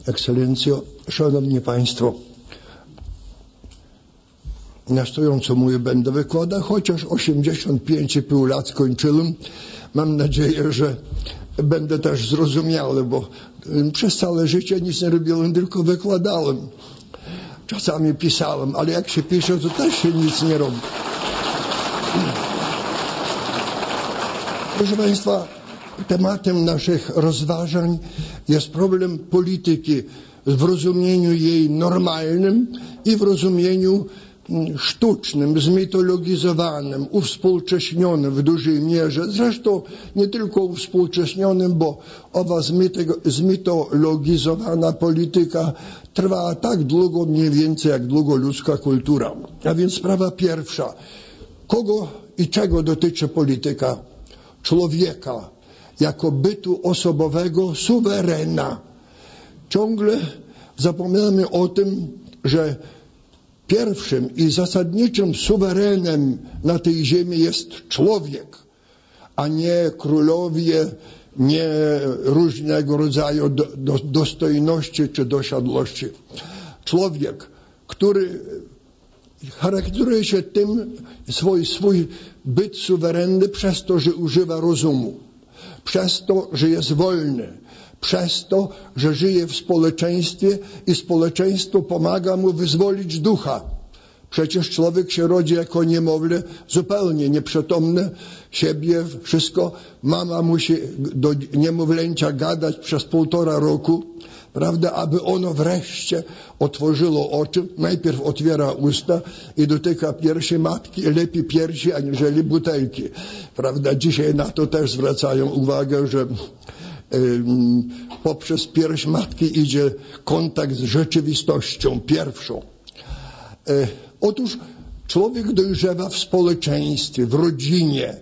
Ekscelencjo, Szanowni Państwo, na stojąco mówię, będę wykładał, chociaż 85,5 lat skończyłem. Mam nadzieję, że będę też zrozumiały, bo przez całe życie nic nie robiłem, tylko wykładałem. Czasami pisałem, ale jak się pisze, to też się nic nie robi. Proszę Państwa, tematem naszych rozważań jest problem polityki w rozumieniu jej normalnym i w rozumieniu sztucznym, zmitologizowanym, uwspółcześnionym w dużej mierze. Zresztą nie tylko uwspółcześnionym, bo owa zmitologizowana polityka trwa tak długo mniej więcej jak długo ludzka kultura. A więc sprawa pierwsza. Kogo i czego dotyczy polityka? Człowieka jako bytu osobowego, suwerena. Ciągle zapominamy o tym, że pierwszym i zasadniczym suwerenem na tej ziemi jest człowiek, a nie królowie, nie różnego rodzaju dostojności czy dosiadłości. Człowiek, który charakteryzuje się tym swój byt suwerenny przez to, że używa rozumu, przez to, że jest wolny, przez to, że żyje w społeczeństwie i społeczeństwo pomaga mu wyzwolić ducha. Przecież człowiek się rodzi jako niemowlę, zupełnie nieprzytomne siebie, wszystko. Mama musi do niemowlęcia gadać przez 1,5 roku, prawda, aby ono wreszcie otworzyło oczy. Najpierw otwiera usta i dotyka piersi matki, lepiej piersi aniżeli butelki. Prawda, dzisiaj na to też zwracają uwagę, że poprzez pierś matki idzie kontakt z rzeczywistością pierwszą. Otóż człowiek dojrzewa w społeczeństwie, w rodzinie,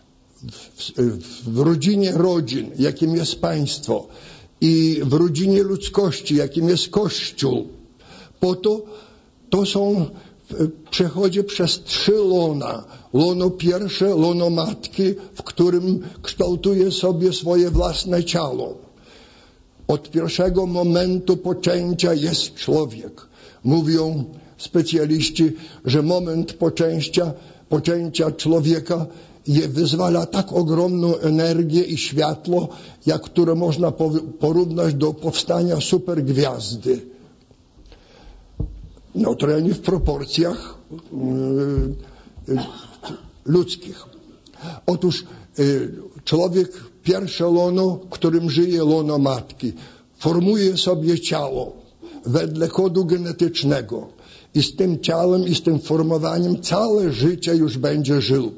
w rodzinie rodzin, jakim jest państwo, i w rodzinie ludzkości, jakim jest Kościół. Po to przechodzi przez 3 lona. Lono pierwsze, lono matki, w którym kształtuje sobie swoje własne ciało. Od pierwszego momentu poczęcia jest człowiek. Mówią specjaliści, że moment poczęcia człowieka wyzwala tak ogromną energię i światło, które można porównać do powstania supergwiazdy. Neutralnie w proporcjach ludzkich. Otóż człowiek, pierwsze lono, w którym żyje lono matki, formuje sobie ciało wedle kodu genetycznego i z tym ciałem i z tym formowaniem całe życie już będzie żył.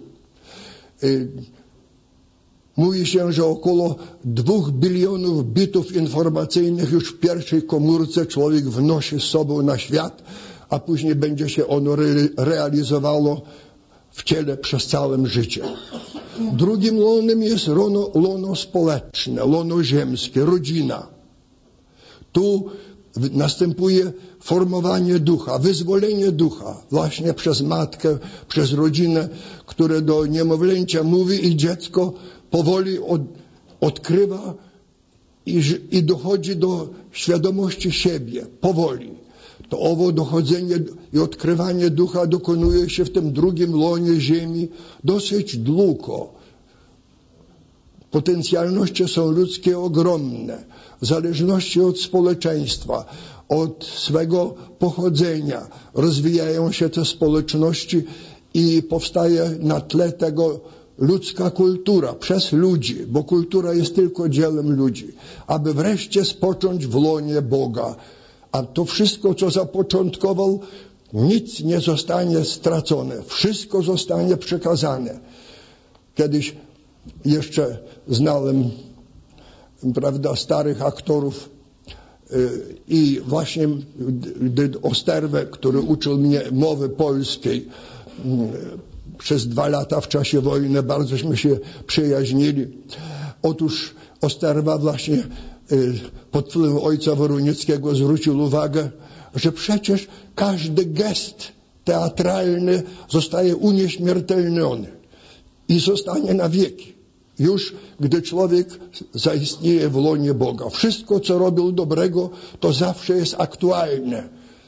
Mówi się, że około 2 bilionów bitów informacyjnych już w pierwszej komórce człowiek wnosi z sobą na świat, a później będzie się ono realizowało w ciele przez całe życie. Drugim lonem jest lono społeczne, lono ziemskie, rodzina. Tu następuje formowanie ducha, wyzwolenie ducha właśnie przez matkę, przez rodzinę, które do niemowlęcia mówi i dziecko powoli odkrywa i dochodzi do świadomości siebie, powoli. To owo dochodzenie i odkrywanie ducha dokonuje się w tym drugim lonie ziemi dosyć długo. Potencjalności są ludzkie ogromne, w zależności od społeczeństwa, od swego pochodzenia. Rozwijają się te społeczności i powstaje na tle tego ludzka kultura przez ludzi, bo kultura jest tylko dziełem ludzi, aby wreszcie spocząć w łonie Boga. A to wszystko, co zapoczątkował, nic nie zostanie stracone. Wszystko zostanie przekazane. Kiedyś jeszcze znałem, prawda, starych aktorów i właśnie Osterwę, który uczył mnie mowy polskiej przez 2 lata w czasie wojny, bardzośmy się przyjaźnili. Otóż Osterwa właśnie pod wpływem ojca Worunickiego zwrócił uwagę, że przecież każdy gest teatralny zostaje unieśmiertelniony i zostanie na wieki. już gdy człowiek zaistnieje w łonie Boga. Wszystko, co robił dobrego, to zawsze jest aktualne.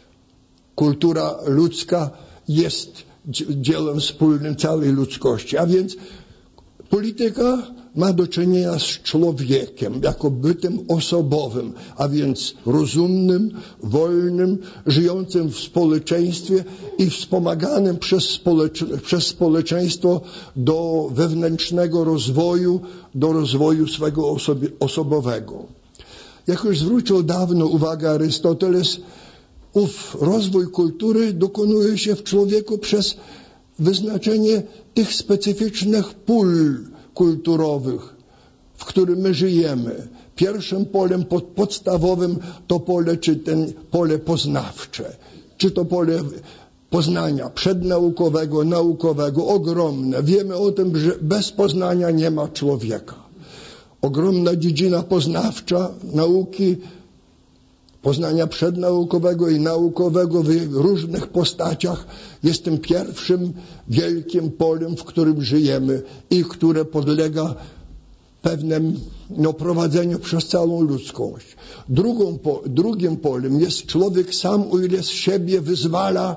Kultura ludzka jest dziełem wspólnym całej ludzkości. A więc polityka ma do czynienia z człowiekiem, jako bytem osobowym, a więc rozumnym, wolnym, żyjącym w społeczeństwie i wspomaganym przez społeczeństwo do wewnętrznego rozwoju, do rozwoju swego osobowego. Jak już zwrócił dawno uwagę Arystoteles, ów rozwój kultury dokonuje się w człowieku przez wyznaczenie tych specyficznych pól kulturowych, w którym my żyjemy. Pierwszym polem podstawowym to pole, czy ten pole poznawcze, czy to pole poznania przednaukowego, naukowego, ogromne. Wiemy o tym, że bez poznania nie ma człowieka. Ogromna dziedzina poznawcza nauki, poznania przednaukowego i naukowego w różnych postaciach jest tym pierwszym wielkim polem, w którym żyjemy i które podlega pewnemu prowadzeniu przez całą ludzkość. Drugim polem jest człowiek sam, o ile z siebie wyzwala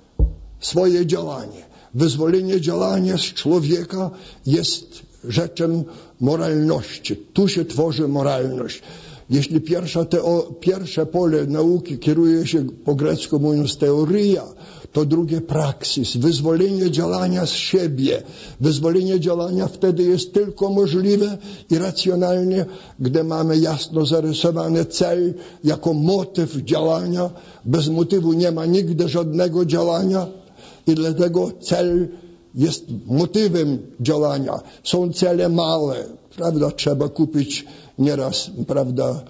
swoje działanie. Wyzwolenie działania z człowieka jest rzeczą moralności. Tu się tworzy moralność. Jeśli pierwsze pole nauki kieruje się po grecku mówiąc teoria, to drugie praksis, wyzwolenie działania z siebie. Wyzwolenie działania wtedy jest tylko możliwe i racjonalnie, gdy mamy jasno zarysowany cel jako motyw działania. Bez motywu nie ma nigdy żadnego działania i dlatego cel jest motywem działania. Są cele małe, prawda? Trzeba kupić nieraz, prawda,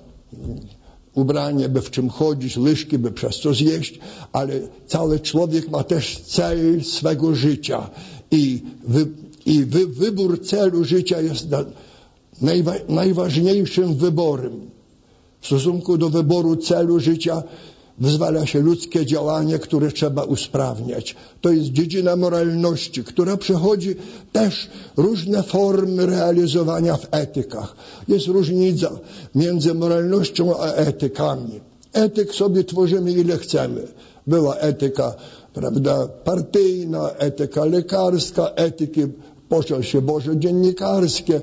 ubranie, by w czym chodzić, łyżki, by przez co zjeść, ale cały człowiek ma też cel swego życia i wybór celu życia jest najważniejszym wyborem. W stosunku do wyboru celu życia wyzwala się ludzkie działanie, które trzeba usprawniać. To jest dziedzina moralności, która przechodzi też różne formy realizowania w etykach. Jest różnica między moralnością a etykami. Etyk sobie tworzymy ile chcemy. Była etyka, prawda, partyjna, etyka lekarska, etyki, począł się Boże dziennikarskie,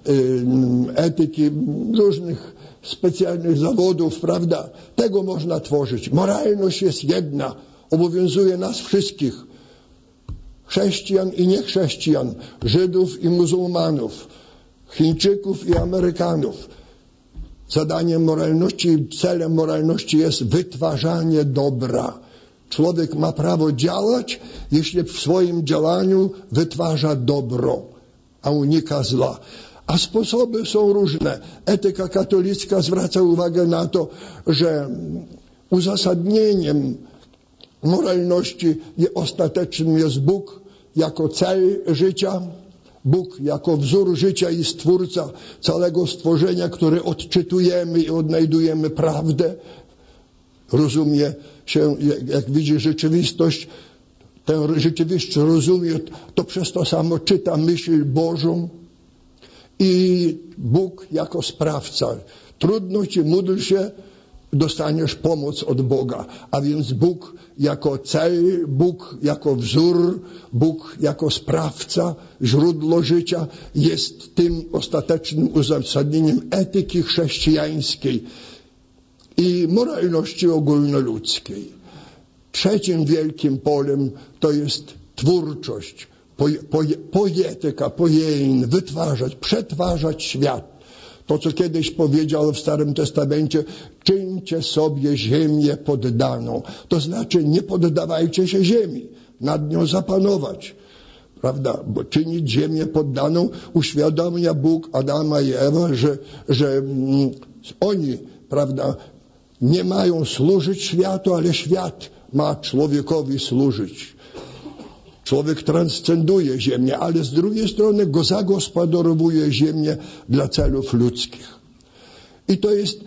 etyki różnych specjalnych zawodów, prawda? Tego można tworzyć. Moralność jest jedna, obowiązuje nas wszystkich. Chrześcijan i niechrześcijan, Żydów i muzułmanów, Chińczyków i Amerykanów. Zadaniem moralności, celem moralności jest wytwarzanie dobra. Człowiek ma prawo działać, jeśli w swoim działaniu wytwarza dobro, a unika zła. A sposoby są różne. Etyka katolicka zwraca uwagę na to, że uzasadnieniem moralności ostatecznym jest Bóg jako cel życia, Bóg jako wzór życia i stwórca całego stworzenia, który odczytujemy i odnajdujemy prawdę. Rozumie się, jak widzi rzeczywistość, tę rzeczywistość rozumie, to przez to samo czyta myśl Bożą. I Bóg jako sprawca. Trudno ci, módl się, dostaniesz pomoc od Boga. A więc Bóg jako cel, Bóg jako wzór, Bóg jako sprawca, źródło życia jest tym ostatecznym uzasadnieniem etyki chrześcijańskiej i moralności ogólnoludzkiej. Trzecim wielkim polem to jest twórczość. Poetyka, poiein, wytwarzać, przetwarzać świat. To, co kiedyś powiedział w Starym Testamencie, czyńcie sobie ziemię poddaną. To znaczy, nie poddawajcie się ziemi, nad nią zapanować. Prawda? Bo czynić ziemię poddaną uświadamia Bóg Adama i Ewa, że oni, prawda, nie mają służyć światu, ale świat ma człowiekowi służyć. Człowiek transcenduje ziemię, ale z drugiej strony go zagospodarowuje ziemię dla celów ludzkich. I to jest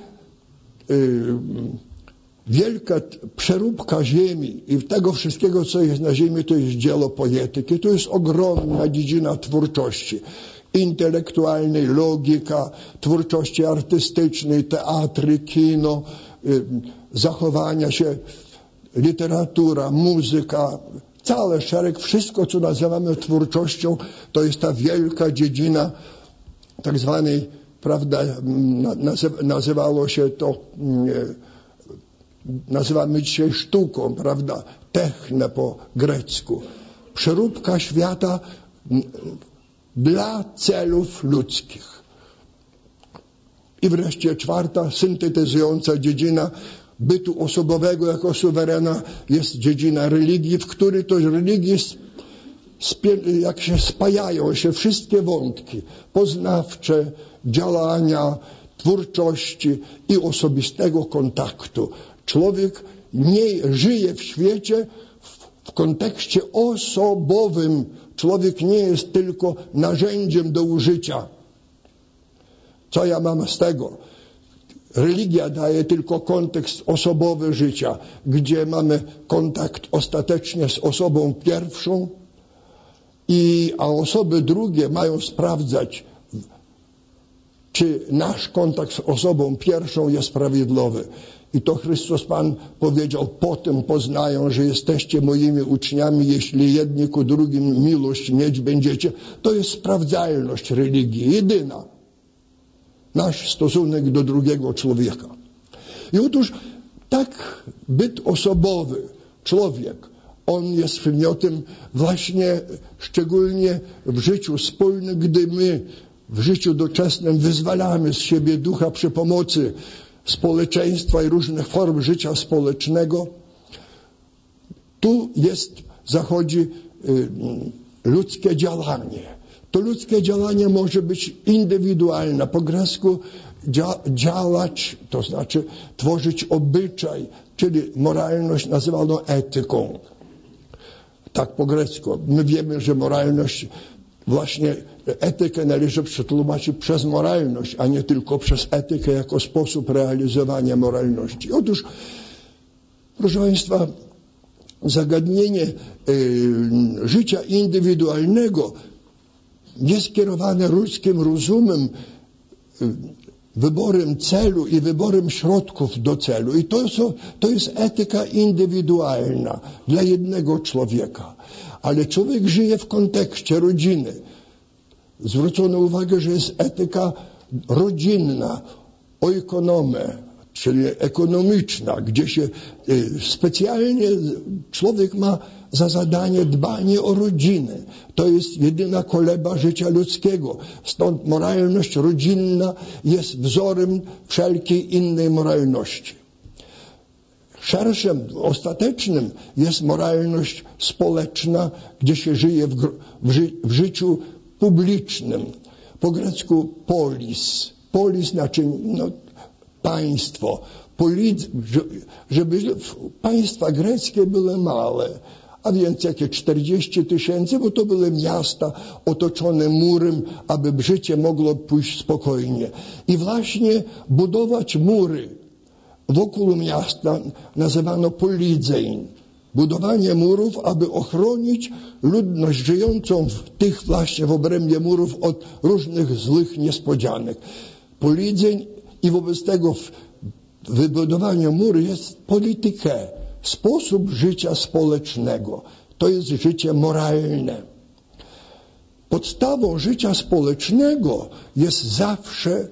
wielka przeróbka ziemi i tego wszystkiego, co jest na ziemi, to jest dzieło poetyki. To jest ogromna dziedzina twórczości. intelektualnej, logika, twórczości artystycznej, teatry, kino, zachowania się, literatura, muzyka, cały szereg, wszystko co nazywamy twórczością, to jest ta wielka dziedzina tak zwanej, prawda, nazywało się to, nazywamy dzisiaj sztuką, prawda, techne po grecku. Przeróbka świata dla celów ludzkich. I wreszcie czwarta, syntetyzująca dziedzina bytu osobowego jako suwerena jest dziedzina religii, w której to religii jak się spajają się wszystkie wątki poznawcze, działania, twórczości i osobistego kontaktu. Człowiek nie żyje w świecie w kontekście osobowym. Człowiek nie jest tylko narzędziem do użycia. Co ja mam z tego? Religia daje tylko kontekst osobowy życia, gdzie mamy kontakt ostatecznie z osobą pierwszą, a osoby drugie mają sprawdzać, czy nasz kontakt z osobą pierwszą jest prawidłowy. I to Chrystus Pan powiedział, potem poznają, że jesteście moimi uczniami, jeśli jedni ku drugim miłość mieć będziecie. To jest sprawdzalność religii, jedyna. Nasz stosunek do drugiego człowieka. I otóż tak byt osobowy, człowiek, on jest przedmiotem właśnie szczególnie w życiu wspólnym, gdy my w życiu doczesnym wyzwalamy z siebie ducha przy pomocy społeczeństwa i różnych form życia społecznego. Tu zachodzi ludzkie działanie. To ludzkie działanie może być indywidualne. Po grecku działać, to znaczy tworzyć obyczaj, czyli moralność nazywano etyką. Tak po grecku. My wiemy, że moralność, właśnie etykę należy przetłumaczyć przez moralność, a nie tylko przez etykę jako sposób realizowania moralności. Otóż, proszę Państwa, zagadnienie życia indywidualnego jest kierowane ludzkim rozumem, wyborem celu i wyborem środków do celu. I to jest etyka indywidualna dla jednego człowieka. Ale człowiek żyje w kontekście rodziny. Zwrócono uwagę, że jest etyka rodzinna, oikonomia, czyli ekonomiczna, gdzie się specjalnie człowiek ma za zadanie dbanie o rodzinę. To jest jedyna koleba życia ludzkiego. Stąd moralność rodzinna jest wzorem wszelkiej innej moralności. Szerszym, ostatecznym jest moralność społeczna, gdzie się żyje w życiu publicznym. Po grecku polis. Polis znaczy państwo. Żeby państwa greckie były małe, a więc jakieś 40 000, bo to były miasta otoczone murem, aby życie mogło pójść spokojnie. I właśnie budować mury wokół miasta nazywano polidzein. Budowanie murów, aby ochronić ludność żyjącą w obrębie murów od różnych złych niespodzianek. Polidzeń i wobec tego wybudowanie muru jest politykę, sposób życia społecznego. To jest życie moralne. Podstawą życia społecznego jest zawsze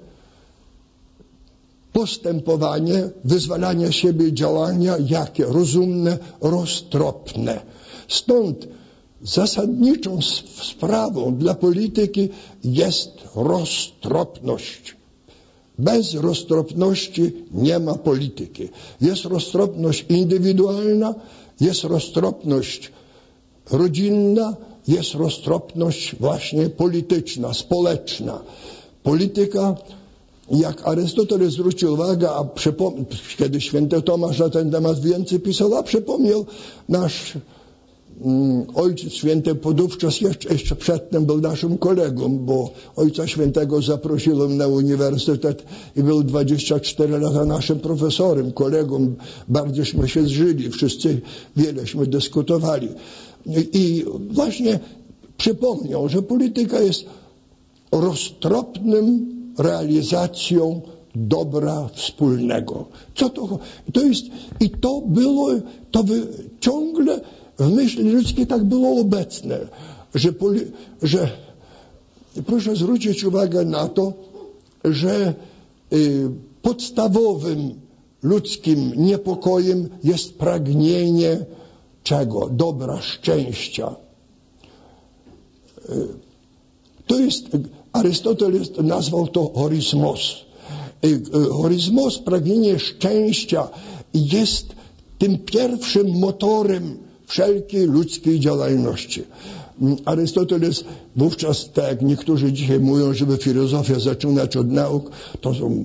postępowanie, wyzwalanie siebie działania, jakie rozumne, roztropne. Stąd zasadniczą sprawą dla polityki jest roztropność. Bez roztropności nie ma polityki. Jest roztropność indywidualna, jest roztropność rodzinna, jest roztropność właśnie polityczna, społeczna. Polityka, jak Arystoteles zwrócił uwagę, kiedy święty Tomasz na ten temat więcej pisał, a przypomniał nasz ojciec święty podówczas jeszcze przedtem był naszym kolegą, bo ojca świętego zaprosiłem na uniwersytet i był 24 lata naszym profesorem, kolegą. Bardzieśmy się zżyli, wszyscy wieleśmy dyskutowali. I właśnie przypomniał, że polityka jest roztropnym realizacją dobra wspólnego. Co to jest? I to było, ciągle w myśli ludzkiej tak było obecne, że proszę zwrócić uwagę na to, że podstawowym ludzkim niepokojem jest pragnienie czego? Dobra, szczęścia. To jest, Arystoteles nazwał to horismos. Horismos, pragnienie szczęścia, jest tym pierwszym motorem wszelkiej ludzkiej działalności. Arystoteles wówczas, tak jak niektórzy dzisiaj mówią, żeby filozofię zaczynać od nauk, to są,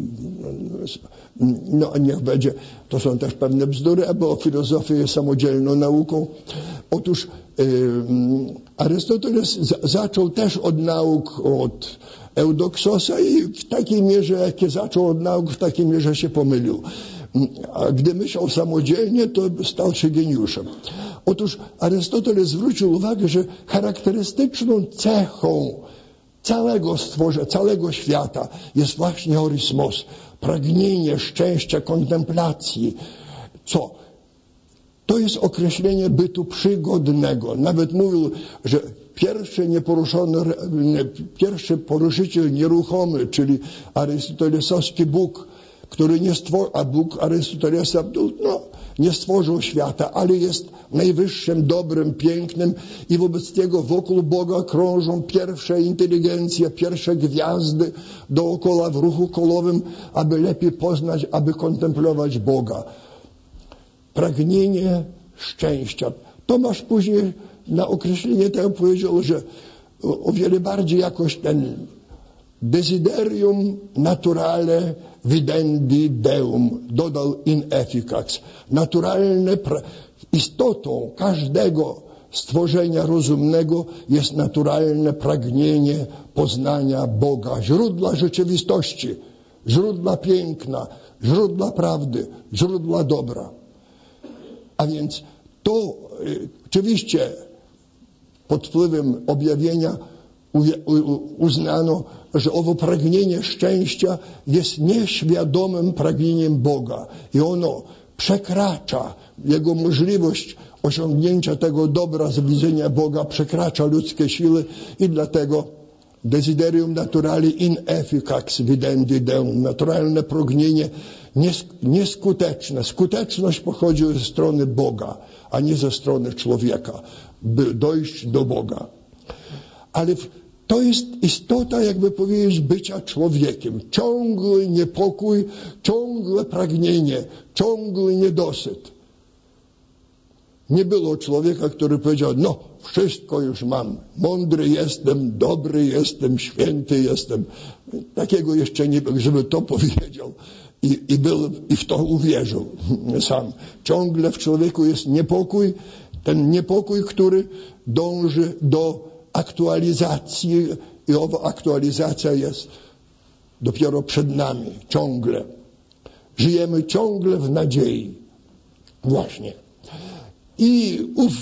niech będzie, to są też pewne bzdury, bo filozofia jest samodzielną nauką. Otóż Arystoteles zaczął też od nauk, od Eudoksosa i w takiej mierze, jakie zaczął od nauk, w takiej mierze się pomylił. A gdy myślał samodzielnie, to stał się geniuszem. Otóż Arystoteles zwrócił uwagę, że charakterystyczną cechą całego stworzenia, całego świata jest właśnie horismos, pragnienie szczęścia, kontemplacji. Co? To jest określenie bytu przygodnego. Nawet mówił, że pierwszy poruszyciel nieruchomy, czyli arystotelesowski Bóg, który nie stworzył, a Bóg Arystotelesa nie stworzył świata, ale jest najwyższym dobrem, pięknym i wobec tego wokół Boga krążą pierwsze inteligencje, pierwsze gwiazdy dookoła w ruchu kolowym, aby lepiej poznać, aby kontemplować Boga. Pragnienie szczęścia. Tomasz później na określenie tego powiedział, że o wiele bardziej jakoś ten desiderium naturale videndi deum, dodał in efficax. Naturalne istotą każdego stworzenia rozumnego jest naturalne pragnienie poznania Boga, źródła rzeczywistości, źródła piękna, źródła prawdy, źródła dobra. A więc to oczywiście pod wpływem objawienia uznano, że owo pragnienie szczęścia jest nieświadomym pragnieniem Boga i ono przekracza, jego możliwość osiągnięcia tego dobra z widzenia Boga przekracza ludzkie siły i dlatego desiderium naturali in efficax videndi deum, naturalne pragnienie nieskuteczne. Skuteczność pochodzi ze strony Boga, a nie ze strony człowieka, by dojść do Boga. Ale to jest istota, jakby powiedzieć, bycia człowiekiem. Ciągły niepokój, ciągłe pragnienie, ciągły niedosyt. Nie było człowieka, który powiedział, wszystko już mam. Mądry jestem, dobry jestem, święty jestem. Takiego jeszcze nie było, żeby to powiedział i w to uwierzył sam. Ciągle w człowieku jest niepokój, ten niepokój, który dąży do aktualizacji i owa aktualizacja jest dopiero przed nami, ciągle. Żyjemy ciągle w nadziei. Właśnie. I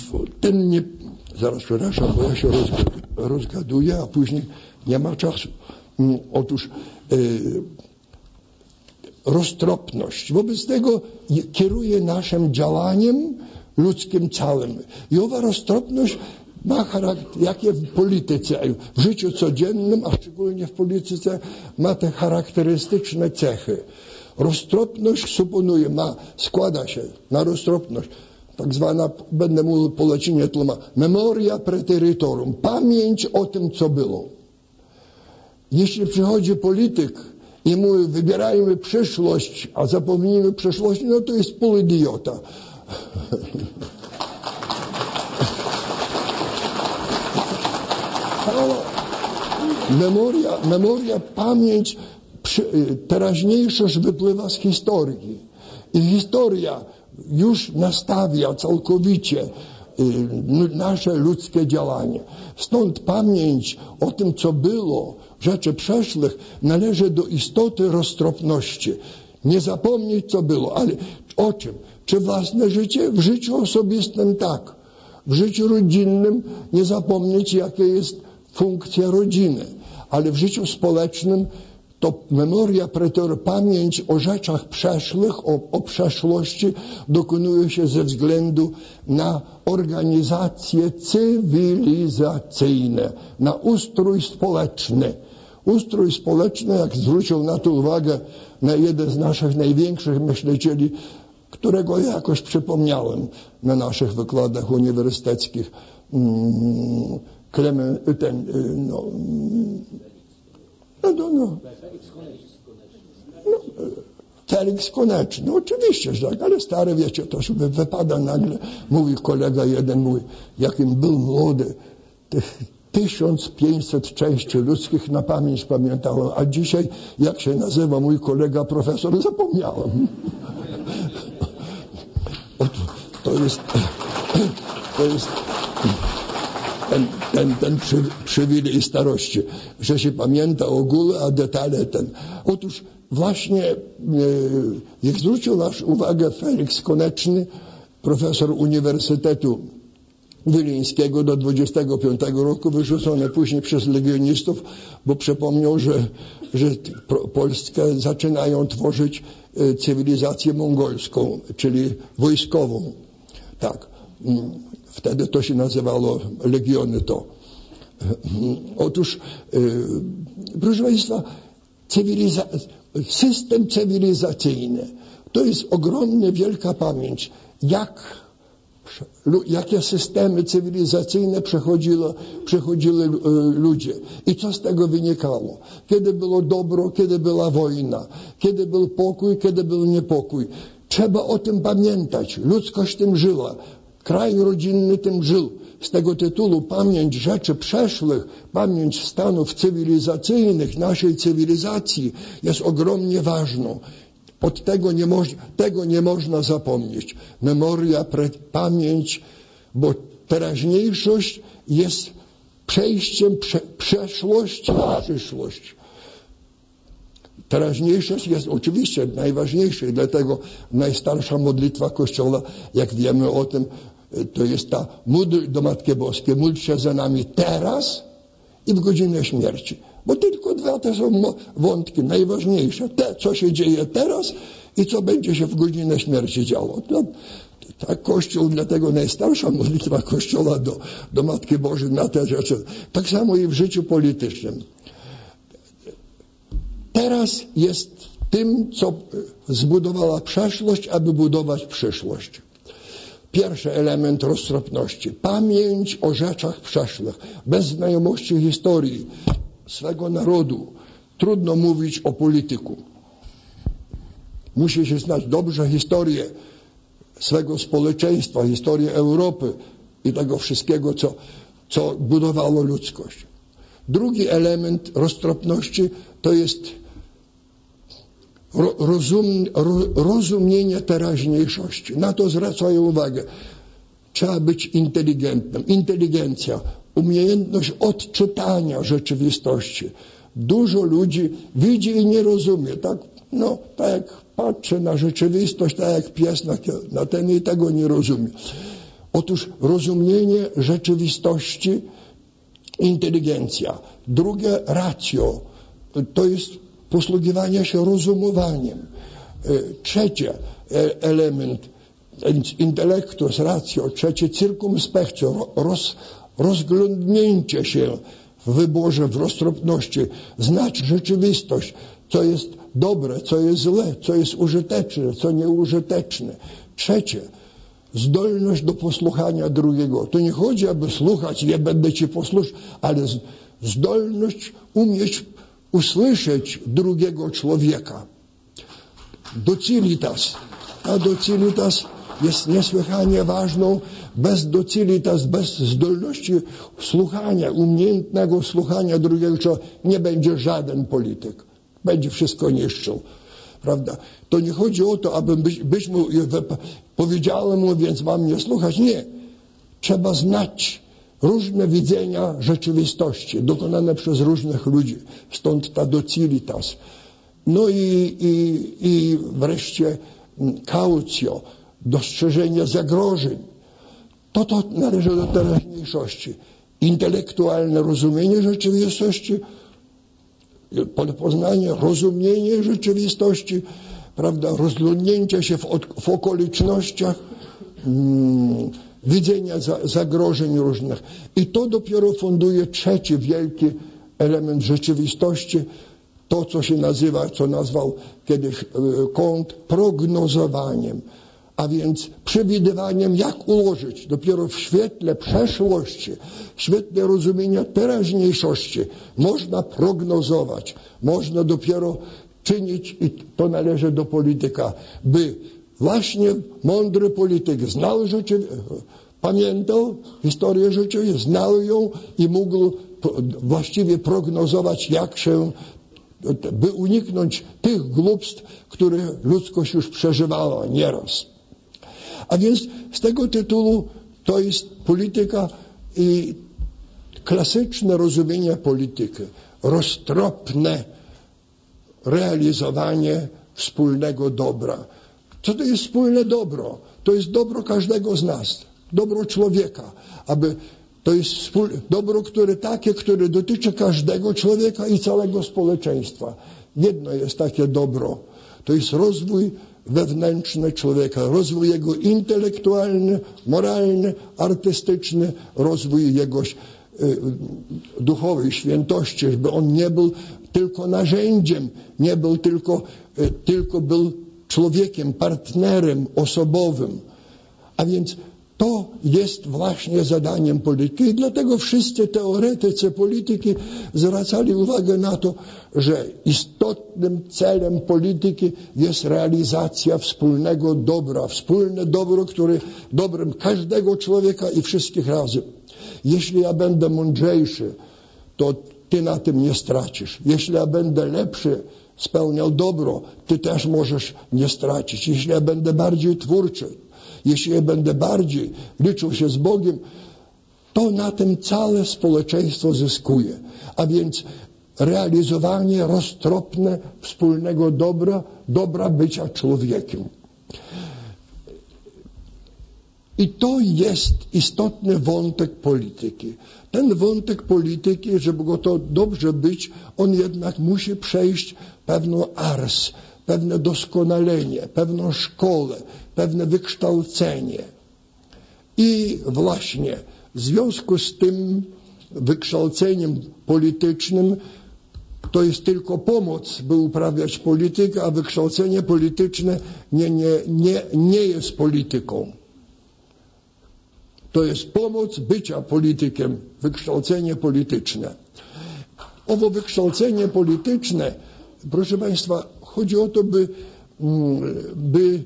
zaraz przepraszam, bo ja się rozgaduję, a później nie ma czasu. Otóż roztropność. Wobec tego kieruje naszym działaniem ludzkim całym. I owa roztropność ma charakter, jakie w polityce, w życiu codziennym, a szczególnie w polityce, ma te charakterystyczne cechy. Roztropność, suponuje, składa się na roztropność, tak zwana, będę mówił po łacinie memoria praeteritorum, pamięć o tym, co było. Jeśli przychodzi polityk i mówi, wybierajmy przyszłość, a zapomnijmy przeszłości, to jest pół-idiota. Memoria, pamięć, teraźniejszość wypływa z historii. I historia już nastawia całkowicie nasze ludzkie działanie. Stąd pamięć o tym, co było, rzeczy przeszłych, należy do istoty roztropności. Nie zapomnieć, co było, ale o czym? Czy własne życie? W życiu osobistym tak. W życiu rodzinnym nie zapomnieć, jaka jest funkcja rodziny. ale w życiu społecznym to memoria preter, pamięć o rzeczach przeszłych, o przeszłości dokonuje się ze względu na organizacje cywilizacyjne, na ustrój społeczny. Ustrój społeczny, jak zwrócił na to uwagę na jeden z naszych największych myślicieli, którego ja jakoś przypomniałem na naszych wykładach uniwersyteckich, Felix Koneczny, oczywiście, że tak, ale stary, wiecie, to sobie wypada nagle, mówi kolega jeden, mówi, jakim był młody, tych 1500 części ludzkich na pamięć pamiętałem, a dzisiaj, jak się nazywa mój kolega profesor, zapomniałem. To jest ten przywilej starości, że się pamięta ogóle, a detale ten. Otóż właśnie, jak zwrócił naszą uwagę Felix Koneczny, profesor Uniwersytetu Wileńskiego do 25 roku, wyrzucony później przez legionistów, bo przypomniał, że Polskę zaczynają tworzyć cywilizację mongolską, czyli wojskową. Tak. Wtedy to się nazywało legiony to. Otóż, proszę Państwa, system cywilizacyjny to jest ogromnie wielka pamięć, jakie systemy cywilizacyjne przechodzili ludzie i co z tego wynikało. Kiedy było dobro, kiedy była wojna, kiedy był pokój, kiedy był niepokój. Trzeba o tym pamiętać. Ludzkość tym żyła. Kraj rodzinny tym żył. Z tego tytułu pamięć rzeczy przeszłych, pamięć stanów cywilizacyjnych naszej cywilizacji jest ogromnie ważną. Od tego nie można zapomnieć. Memoria, pamięć, bo teraźniejszość jest przejściem przeszłości na przyszłość. Teraźniejszość jest oczywiście najważniejsza i dlatego najstarsza modlitwa Kościoła, jak wiemy o tym, to jest ta módl do Matki Boskiej. Módl się za nami teraz i w godzinę śmierci. Bo tylko dwa te są wątki najważniejsze. Co się dzieje teraz i co będzie się w godzinę śmierci działo. Tak Kościół, dlatego najstarsza modlitwa Kościoła do Matki Bożej na te rzeczy. Tak samo i w życiu politycznym. Teraz jest tym, co zbudowała przeszłość, aby budować przyszłość. Pierwszy element roztropności. Pamięć o rzeczach przeszłych. Bez znajomości historii swego narodu trudno mówić o polityku. Musi się znać dobrze historię swego społeczeństwa, historię Europy i tego wszystkiego, co budowało ludzkość. Drugi element roztropności to jest rozumienie teraźniejszości. Na to zwracają uwagę. Trzeba być inteligentnym. Inteligencja, umiejętność odczytania rzeczywistości. Dużo ludzi widzi i nie rozumie. Tak jak patrzy na rzeczywistość, tak jak pies na ten i tego nie rozumie. Otóż rozumienie rzeczywistości, inteligencja. Drugie, ratio. To jest posługiwanie się rozumowaniem. Trzecie element, intellectus, ratio. Trzecie, circumspectio, rozglądnięcie się w wyborze, w roztropności, znać rzeczywistość, co jest dobre, co jest złe, co jest użyteczne, co nieużyteczne. Trzecie, zdolność do posłuchania drugiego. To nie chodzi, aby słuchać, ja będę ci posłuszał, ale zdolność umieć usłyszeć drugiego człowieka. Docilitas. A docilitas jest niesłychanie ważną. Bez docilitas, bez zdolności słuchania, umiejętnego słuchania drugiego człowieka nie będzie żaden polityk. Będzie wszystko niszczył. Prawda? To nie chodzi o to, aby być mu, powiedziałem mu, więc mam nie słuchać. Nie. Trzeba znać różne widzenia rzeczywistości, dokonane przez różnych ludzi. Stąd ta docilitas. No i wreszcie cautio, dostrzeżenie zagrożeń. To należy do teraźniejszości. Intelektualne rozumienie rzeczywistości poznanie, rozumienie rzeczywistości, prawda, rozglądnięcie się w okolicznościach, widzenia zagrożeń różnych. I to dopiero funduje trzeci wielki element rzeczywistości, to co się nazywa, co nazwał kiedyś Kant prognozowaniem, a więc przewidywaniem, jak ułożyć. Dopiero w świetle przeszłości, w świetle rozumienia teraźniejszości można prognozować, można dopiero czynić, i to należy do polityka, by właśnie mądry polityk znał pamiętał historię życia, znał ją i mógł właściwie prognozować, jak się, by uniknąć tych głupstw, które ludzkość już przeżywała nieraz. A więc z tego tytułu to jest polityka i klasyczne rozumienie polityki, roztropne realizowanie wspólnego dobra. Co to jest wspólne dobro? To jest dobro każdego z nas, dobro człowieka, aby to jest dobro, które dotyczy każdego człowieka i całego społeczeństwa. Jedno jest takie dobro, to jest rozwój wewnętrzny człowieka, rozwój jego intelektualny, moralny, artystyczny, rozwój jego duchowej świętości, żeby on nie był tylko narzędziem, nie był tylko był człowiekiem, partnerem osobowym. A więc to jest właśnie zadaniem polityki i dlatego wszyscy teoretycy polityki zwracali uwagę na to, że istotnym celem polityki jest realizacja wspólnego dobra, wspólne dobro, które dobrem każdego człowieka i wszystkich razem. Jeśli ja będę mądrzejszy, to ty na tym nie stracisz. Jeśli ja będę lepszy, spełniał dobro, ty też możesz nie stracić. Jeśli ja będę bardziej twórczy, jeśli ja będę bardziej liczył się z Bogiem, to na tym całe społeczeństwo zyskuje. A więc realizowanie roztropne wspólnego dobra bycia człowiekiem. I to jest istotny wątek polityki. Ten wątek polityki, żeby go to dobrze być, on jednak musi przejść pewną ars, pewne doskonalenie, pewną szkołę, pewne wykształcenie. I właśnie w związku z tym wykształceniem politycznym to jest tylko pomoc, by uprawiać politykę, a wykształcenie polityczne nie jest polityką. To jest pomoc bycia politykiem, wykształcenie polityczne. Owo wykształcenie polityczne, proszę Państwa, chodzi o to, by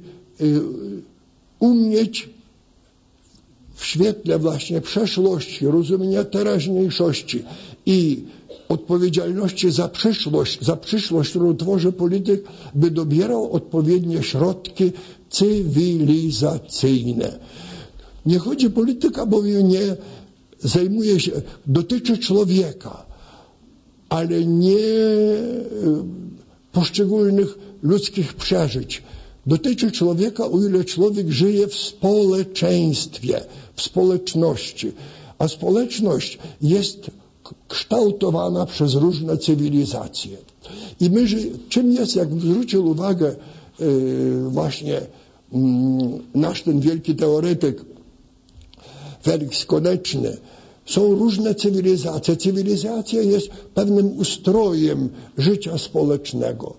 umieć w świetle właśnie przeszłości, rozumienia teraźniejszości i odpowiedzialności za przyszłość, którą tworzy polityk, by dobierał odpowiednie środki cywilizacyjne. Nie chodzi polityka, bowiem nie zajmuje się, dotyczy człowieka, ale nie poszczególnych ludzkich przeżyć. Dotyczy człowieka, o ile człowiek żyje w społeczeństwie, w społeczności. A społeczność jest kształtowana przez różne cywilizacje. I czym jest, jak zwrócił uwagę właśnie nasz ten wielki teoretyk Felix Koneczny, są różne cywilizacje. Cywilizacja jest pewnym ustrojem życia społecznego.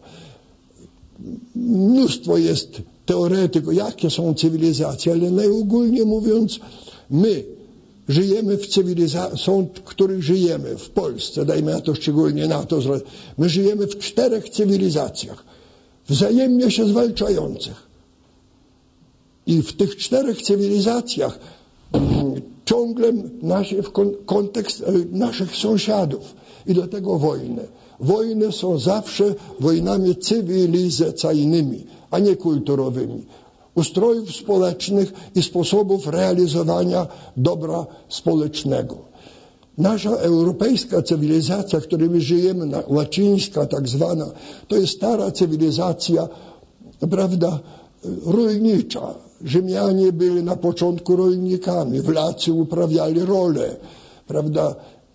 Mnóstwo jest teoretyków, jakie są cywilizacje, ale najogólniej mówiąc, my żyjemy w cywilizacji, są, w których żyjemy, w Polsce, dajmy na to szczególnie na to, my żyjemy w 4 cywilizacjach, wzajemnie się zwalczających. I w tych 4 cywilizacjach ciągle kontekst naszych sąsiadów i dlatego wojny. Wojny są zawsze wojnami cywilizacyjnymi, a nie kulturowymi. Ustrojów społecznych i sposobów realizowania dobra społecznego. Nasza europejska cywilizacja, w której my żyjemy, łacińska tak zwana, to jest stara cywilizacja, prawda, rolnicza. Rzymianie byli na początku rolnikami, Wlacy uprawiali rolę, prawda,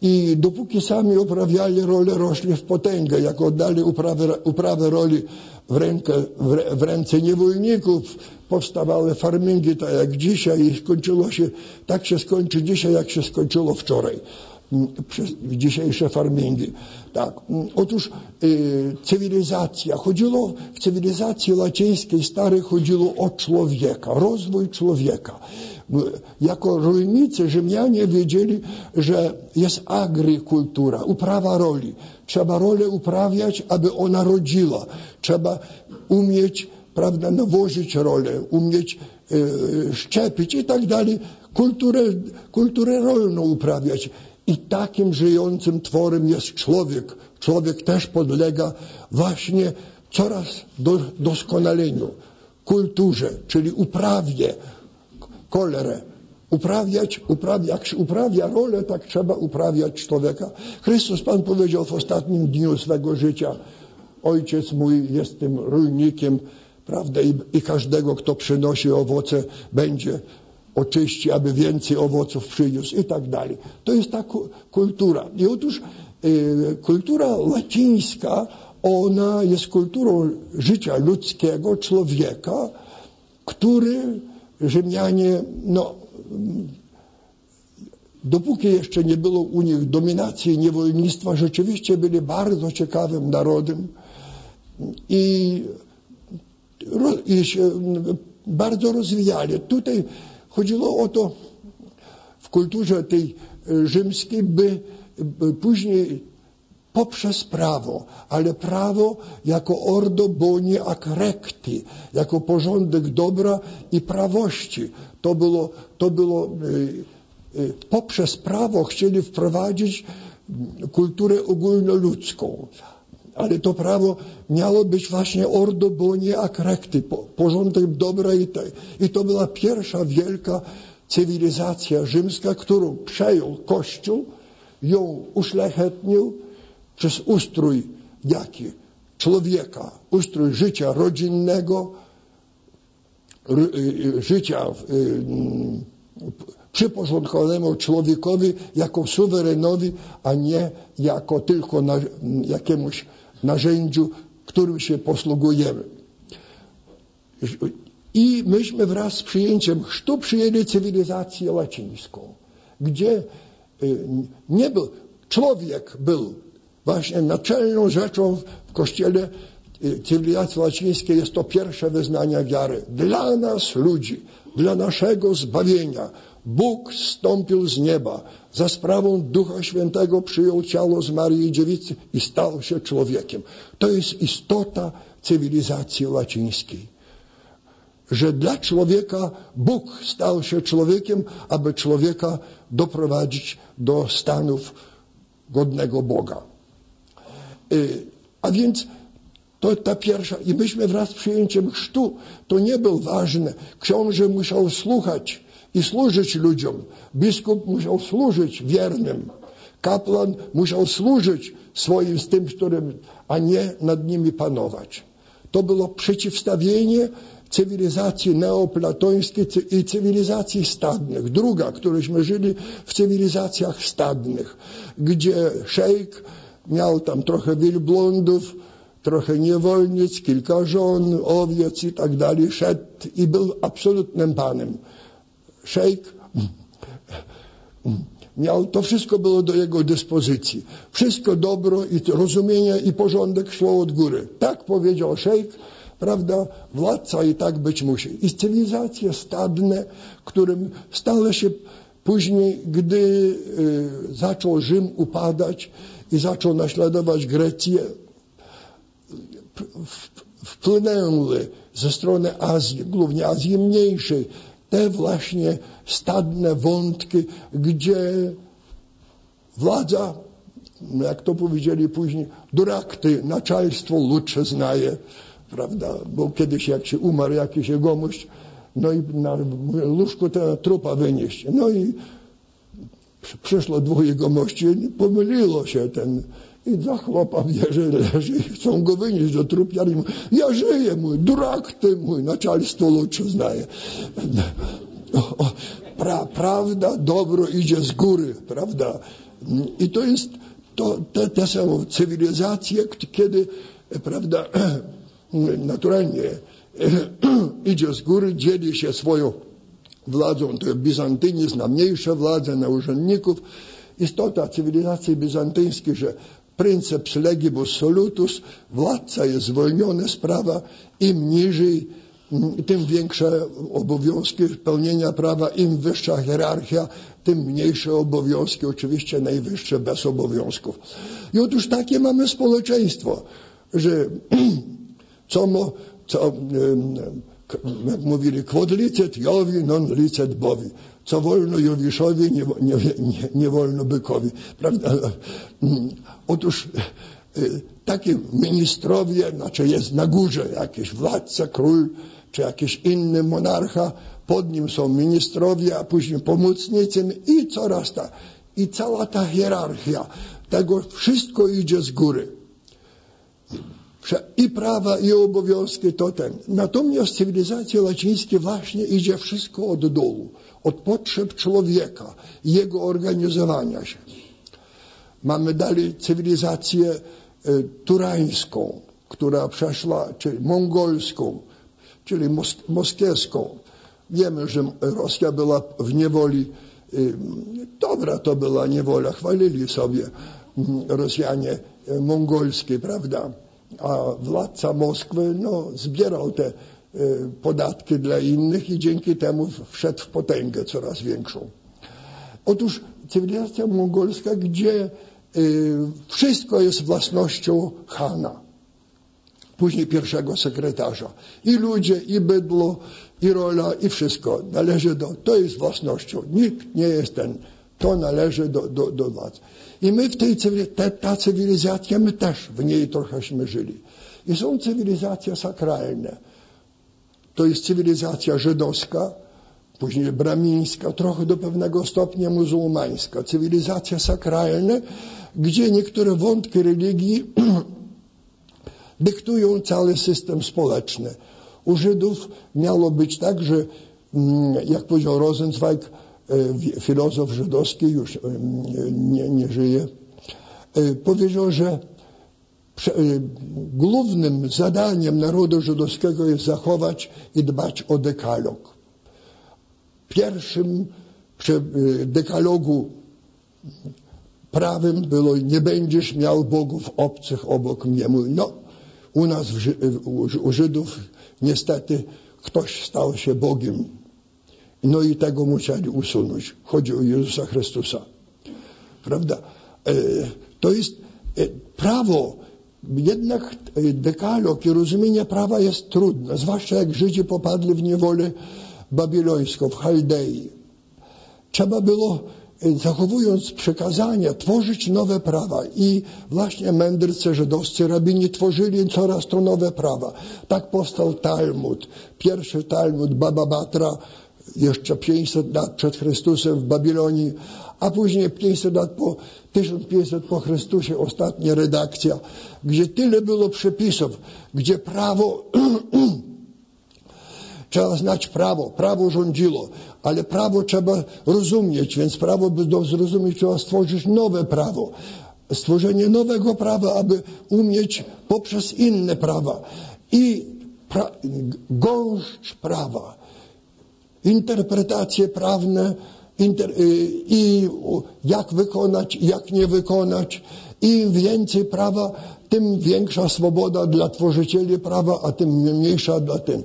I dopóki sami uprawiali rolę, rośli w potęgę, jak oddali uprawę roli w ręce niewolników, powstawały farmingi, tak jak dzisiaj, i tak się skończy dzisiaj, jak się skończyło wczoraj. Dzisiejsze farmingi. Tak. Otóż cywilizacja, w cywilizacji łacińskiej starej chodziło o człowieka, rozwój człowieka. Jako rolnicy Rzymianie wiedzieli, że jest agrikultura, uprawa roli. Trzeba rolę uprawiać, aby ona rodziła. Trzeba umieć, prawda, nawozić rolę, umieć szczepić i tak dalej. Kulturę rolną uprawiać. I takim żyjącym tworem jest człowiek. Człowiek też podlega właśnie coraz doskonaleniu, kulturze, czyli uprawie, kolerę. Jak się uprawia rolę, tak trzeba uprawiać człowieka. Chrystus Pan powiedział w ostatnim dniu swego życia: Ojciec mój jest tym rolnikiem, prawda, i każdego, kto przynosi owoce, będzie oczyści, aby więcej owoców przyniósł i tak dalej. To jest ta kultura. I otóż kultura łacińska, ona jest kulturą życia ludzkiego, człowieka, który Rzymianie, dopóki jeszcze nie było u nich dominacji niewolnictwa, rzeczywiście byli bardzo ciekawym narodem i się bardzo rozwijali. Tutaj chodziło o to w kulturze tej rzymskiej, by później poprzez prawo, ale prawo jako ordo boni ac recti, jako porządek dobra i prawości. To było poprzez prawo chcieli wprowadzić kulturę ogólnoludzką. Ale to prawo miało być właśnie ordo boni ac recti, porządek dobra i to była pierwsza wielka cywilizacja rzymska, którą przejął Kościół, ją uszlachetnił przez ustrój jaki? Człowieka, ustrój życia rodzinnego, życia przyporządkowanemu człowiekowi jako suwerenowi, a nie jako tylko jakiemuś narzędziu, którym się posługujemy. I myśmy wraz z przyjęciem chrztu przyjęli cywilizację łacińską, gdzie nie był, człowiek był właśnie naczelną rzeczą w Kościele. Cywilizacji łacińskiej jest to pierwsze wyznanie wiary. Dla nas ludzi, dla naszego zbawienia Bóg zstąpił z nieba, za sprawą Ducha Świętego przyjął ciało z Maryi Dziewicy i stał się człowiekiem. To jest istota cywilizacji łacińskiej. Że dla człowieka Bóg stał się człowiekiem, aby człowieka doprowadzić do stanów godnego Boga. A więc to ta pierwsza, i myśmy wraz z przyjęciem chrztu, to nie był ważne. Książę musiał słuchać i służyć ludziom. Biskup musiał służyć wiernym. Kapłan musiał służyć swoim z tym, a nie nad nimi panować. To było przeciwstawienie cywilizacji neoplatońskiej i cywilizacji stadnych. Druga, któryśmy żyli w cywilizacjach stadnych, gdzie szejk miał tam trochę wielbłądów, trochę niewolnic, kilka żon, owiec i tak dalej, szedł i był absolutnym panem. Szejk miał, to wszystko było do jego dyspozycji. Wszystko dobro i rozumienie i porządek szło od góry. Tak powiedział szejk, prawda, władca i tak być musi. I cywilizacje stadne, którym stało się później, gdy zaczął Rzym upadać i zaczął naśladować Grecję, wpłynęły ze strony Azji, głównie Azji Mniejszej, te właśnie stadne wątki, gdzie władza, jak to powiedzieli później, durak ty, начальство лучше znaje, prawda, bo kiedyś jak się umarł jakiś jegomość, no i na łóżku ten trupa wynieść. No i przyszło dwóch jegomości, pomyliło się i za chłopa wieży leży i chcą go wynieść do trupiarni. Ja żyję, mój durak ty, mój начальство лучше znaje. Prawda, dobro idzie z góry, prawda. I to jest te są cywilizacje, kiedy, prawda, naturalnie idzie z góry, dzieli się swoją władzą. To bizantynizm na mniejsze władze, na urzędników. Istota cywilizacji bizantyjskiej, że prynceps legibus solutus, władca jest zwolniony z prawa, im niżej, tym większe obowiązki pełnienia prawa, im wyższa hierarchia, tym mniejsze obowiązki, oczywiście najwyższe bez obowiązków. I otóż takie mamy społeczeństwo, że jak mówili, quod licet Jowi, non licet Bowi. Co wolno Jowiszowi, nie wolno bykowi. Prawda? Otóż takie ministrowie, znaczy jest na górze jakiś władca, król, czy jakiś inny monarcha, pod nim są ministrowie, a później pomocnicy i coraz ta. I cała ta hierarchia, tego wszystko idzie z góry. I prawa, i obowiązki to ten. Natomiast w cywilizacji łacińskiej właśnie idzie wszystko od dołu, od potrzeb człowieka, jego organizowania się. Mamy dalej cywilizację turańską, która przeszła, czyli mongolską, czyli moskiewską. Wiemy, że Rosja była w niewoli, dobra to była niewola, chwalili sobie Rosjanie mongolskie, prawda? A władca Moskwy zbierał te podatki dla innych i dzięki temu wszedł w potęgę coraz większą. Otóż cywilizacja mongolska, gdzie wszystko jest własnością chana, później pierwszego sekretarza. I ludzie, i bydło, i rola, i wszystko należy to jest własnością. Nikt nie jest to należy do władz. I my w ta cywilizacja, my też w niej trochęśmy żyli. I są cywilizacje sakralne. To jest cywilizacja żydowska, później bramińska, trochę do pewnego stopnia muzułmańska. Cywilizacja sakralne, gdzie niektóre wątki religii dyktują cały system społeczny. U Żydów miało być tak, że jak powiedział Rosenzweig, filozof żydowski, już nie żyje, powiedział, że głównym zadaniem narodu żydowskiego jest zachować i dbać o dekalog. Pierwszym przy dekalogu prawem było: nie będziesz miał bogów obcych obok mnie. U nas, u Żydów, niestety ktoś stał się Bogiem. I tego musieli usunąć. Chodzi o Jezusa Chrystusa. Prawda? To jest prawo. Jednak dekalog i rozumienie prawa jest trudne. Zwłaszcza jak Żydzi popadli w niewolę babilońską, w Chaldei. Trzeba było, zachowując przykazania, tworzyć nowe prawa. I właśnie mędrcy żydowscy, rabini tworzyli coraz to nowe prawa. Tak powstał Talmud. Pierwszy Talmud Baba Batra, jeszcze 500 lat przed Chrystusem w Babilonii, a później 1500 po Chrystusie ostatnia redakcja, gdzie tyle było przepisów, gdzie prawo, trzeba znać prawo rządziło, ale prawo trzeba rozumieć, więc prawo, by zrozumieć, trzeba stworzyć nowe prawo. Stworzenie nowego prawa, aby umieć poprzez inne prawa. I gąszcz prawa, interpretacje prawne, i jak wykonać, jak nie wykonać. Im więcej prawa, tym większa swoboda dla tworzycieli prawa, a tym mniejsza dla tym.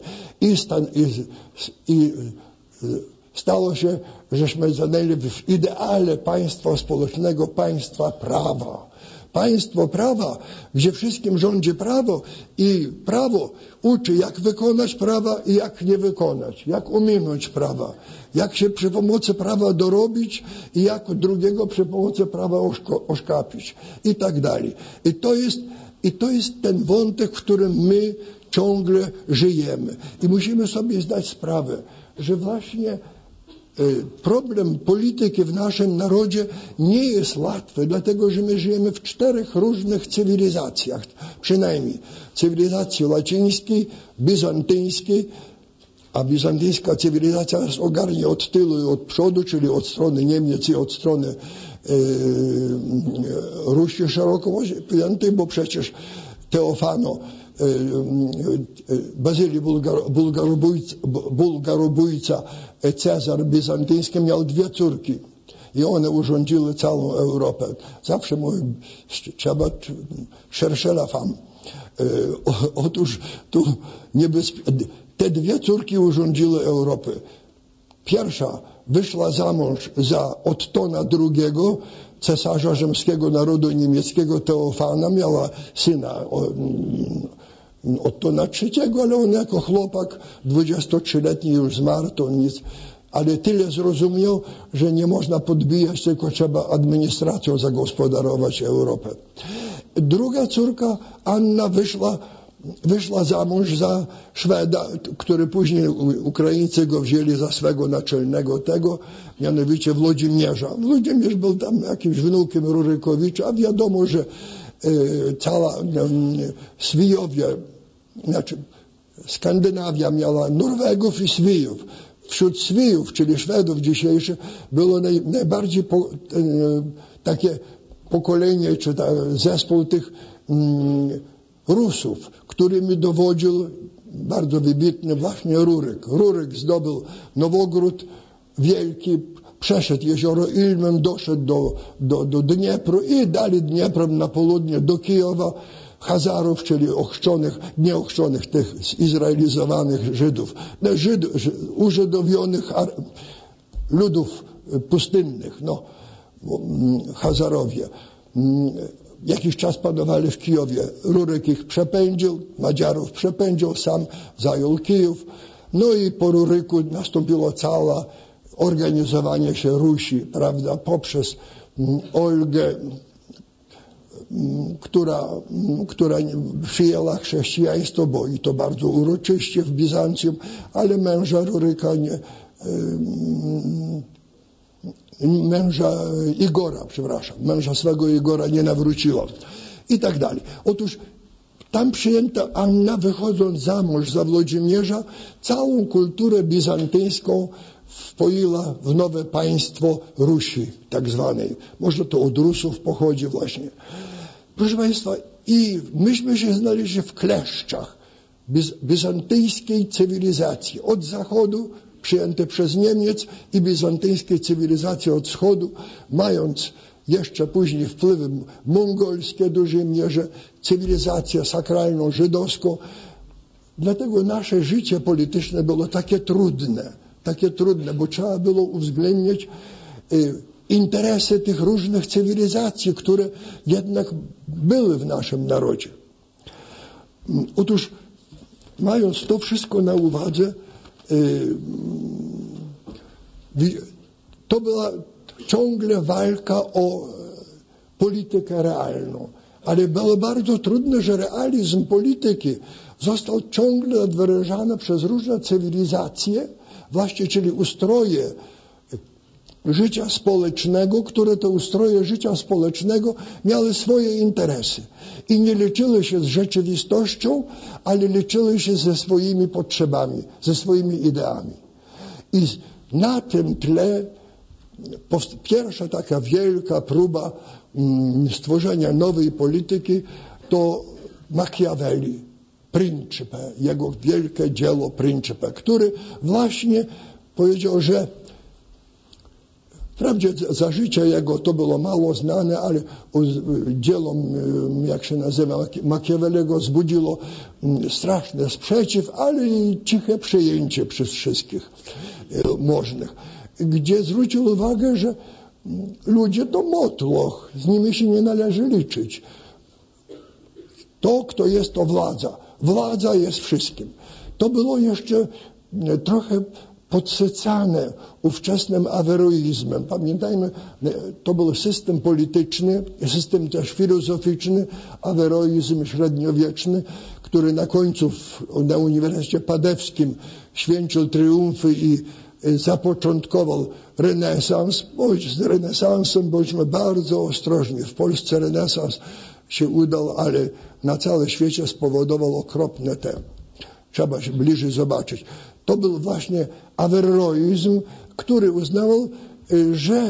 I stało się, żeśmy zanęli w ideale państwa społecznego, państwa prawa. Państwo prawa, gdzie wszystkim rządzi prawo i prawo uczy, jak wykonać prawa i jak nie wykonać, jak ominąć prawa, jak się przy pomocy prawa dorobić i jak drugiego przy pomocy prawa oszkapić i tak dalej. I to jest ten wątek, w którym my ciągle żyjemy. I musimy sobie zdać sprawę, że właśnie problem polityki w naszym narodzie nie jest łatwy, dlatego że my żyjemy w 4 różnych cywilizacjach, przynajmniej cywilizacji łacińskiej, bizantyjskiej, a bizantyjska cywilizacja nas ogarnia od tyłu i od przodu, czyli od strony Niemiec i od strony Rusi szeroko pojętej, bo przecież Teofano, Bazylii Bulgarobójca, Cezar bizantyjski miał dwie córki i one urządziły całą Europę. Zawsze mówię, trzeba chercher la femme. Otóż tu te dwie córki urządziły Europę. Pierwsza wyszła za mąż za Ottona II, cesarza rzymskiego narodu niemieckiego Teofana, miała syna Ottona III, ale on jako chłopak 23-letni już zmarł, to nic. Ale tyle zrozumiał, że nie można podbijać, tylko trzeba administracją zagospodarować Europę. Druga córka, Anna, wyszła za mąż za Szweda, który później Ukraińcy go wzięli za swego naczelnego tego, mianowicie Włodzimierza. Włodzimierz był tam jakimś wnukiem Rurykowicza, a wiadomo, że cała Swijowie, znaczy Skandynawia miała Norwegów i Swijów. Wśród Swijów, czyli Szwedów dzisiejszych, było najbardziej takie pokolenie, czy zespół tych Rusów, którymi dowodził bardzo wybitny właśnie Ruryk. Ruryk zdobył Nowogród Wielki, przeszedł jezioro Ilmen, doszedł do Dniepru i dalej Dnieprem na południe do Kijowa. Hazarów, czyli nieochrzczonych, tych zizraelizowanych Żydów, użydowionych ludów pustynnych, Hazarowie. Jakiś czas panowali w Kijowie. Ruryk ich przepędził, Madziarów przepędził, sam zajął Kijów. No i po Ruryku nastąpiło całe organizowanie się Rusi, prawda, poprzez Olgę, która przyjęła chrześcijaństwo, bo i to bardzo uroczyście w Bizancjum, ale męża Ruryka męża swego Igora nie nawróciła i tak dalej. Otóż tam przyjęta Anna, wychodząc za mąż za Włodzimierza, całą kulturę bizantyjską wpoiła w nowe państwo Rusi, tak zwanej. Może to od Rusów pochodzi właśnie. Proszę Państwa, i myśmy się znaleźli w kleszczach bizantyjskiej cywilizacji. Od zachodu, przyjęte przez Niemiec, i bizantyjskiej cywilizacji od wschodu, mając jeszcze później wpływy mongolskie w dużej mierze, cywilizację sakralną żydowską. Dlatego nasze życie polityczne było takie trudne, bo trzeba było uwzględnić interesy tych różnych cywilizacji, które jednak były w naszym narodzie. Otóż, mając to wszystko na uwadze, to była ciągle walka o politykę realną. Ale było bardzo trudne, że realizm polityki został ciągle odwyrażany przez różne cywilizacje, właśnie, czyli ustroje życia społecznego, które to ustroje życia społecznego miały swoje interesy i nie liczyły się z rzeczywistością, ale liczyły się ze swoimi potrzebami, ze swoimi ideami. I na tym tle pierwsza taka wielka próba stworzenia nowej polityki to Machiavelli, Principe, jego wielkie dzieło Principe, który właśnie powiedział, że wprawdzie za życia jego to było mało znane, ale dzieło, jak się nazywa, Machiavellego wzbudziło straszny sprzeciw, ale i ciche przyjęcie przez wszystkich możnych, gdzie zwrócił uwagę, że ludzie to motłoch, z nimi się nie należy liczyć. To, kto jest, to władza. Władza jest wszystkim. To było jeszcze trochę podsycane ówczesnym aweroizmem. Pamiętajmy, to był system polityczny, system też filozoficzny, aweroizm średniowieczny, który na końcu na Uniwersytecie Padewskim święcił triumfy i zapoczątkował renesans. Bądź z renesansem bądźmy bardzo ostrożni. W Polsce renesans się udał, ale na całym świecie spowodował okropne trzeba się bliżej zobaczyć. To był właśnie aweroizm, który uznawał, że